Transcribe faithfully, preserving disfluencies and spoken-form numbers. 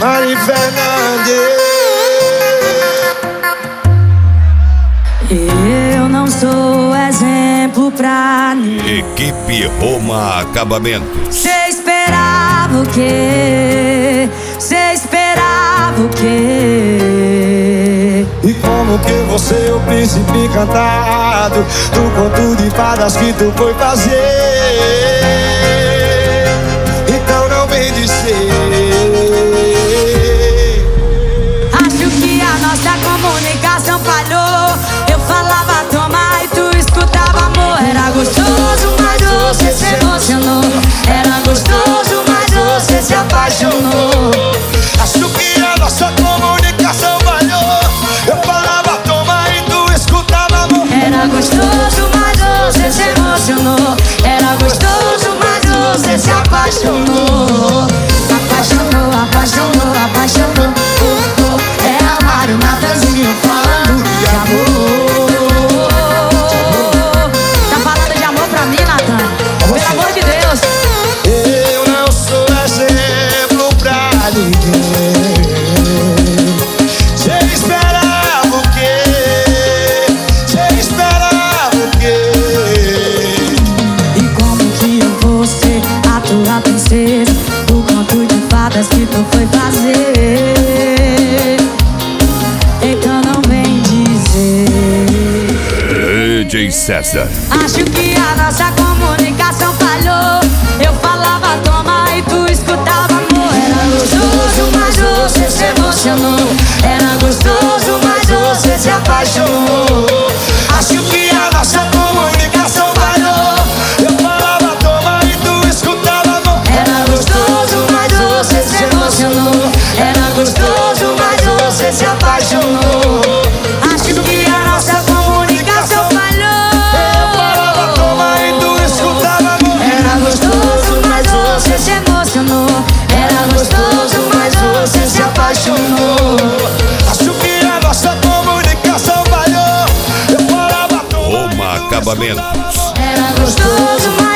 Mari Fernandes. Eu não sou exemplo pra ninguém. Equipe Roma Acabamentos. Cê esperava o quê? Cê esperava o quê? E como que você é o príncipe encantado do conto de fadas que tu foi fazer? Então não vem dizer. Acho que a nossa comunicação falhou. Eu falava toma e tu escutava amor. Era gostoso, mas você se emocionou. Era gostoso, mas você se apaixonou. Acho que a nossa comunicação falhou. Eu falava toma e tu escutava amor. Era gostoso, mas você se emocionou. Era gostoso, mas você se apaixonou. Apaixonou, apaixonou, apaixonou. Oh, oh. É amar o Natanzinho falando de amor. Tá falando de amor pra mim, Natan? Pelo amor de Deus. Eu não sou exemplo pra ninguém. Cê esperava o quê? Cê esperava o quê? E como que eu vou ser a tua princesa? O conto de fadas que tu foi fazer. Então não vem dizer. D J César. Acho que a nossa comunicação falhou. Eu falava toma e tu escutava amor. Era gostoso, mas você se emocionou. Era gostoso, mas você se apaixonou. Acho que a nossa comunicação falhou. Eu falava toma e tu escutava amor. Era gostoso, mas você se emocionou. Era gostoso, mas você se apaixonou. Acho que a nossa comunicação falhou. Eu falava toma e tu escutava amor. Era gostoso, mas você se emocionou. Era gostoso, mas você se apaixonou. Acho que a nossa comunicação falhou. Eu falava toma Roma Acabamentos. Era gostoso, mas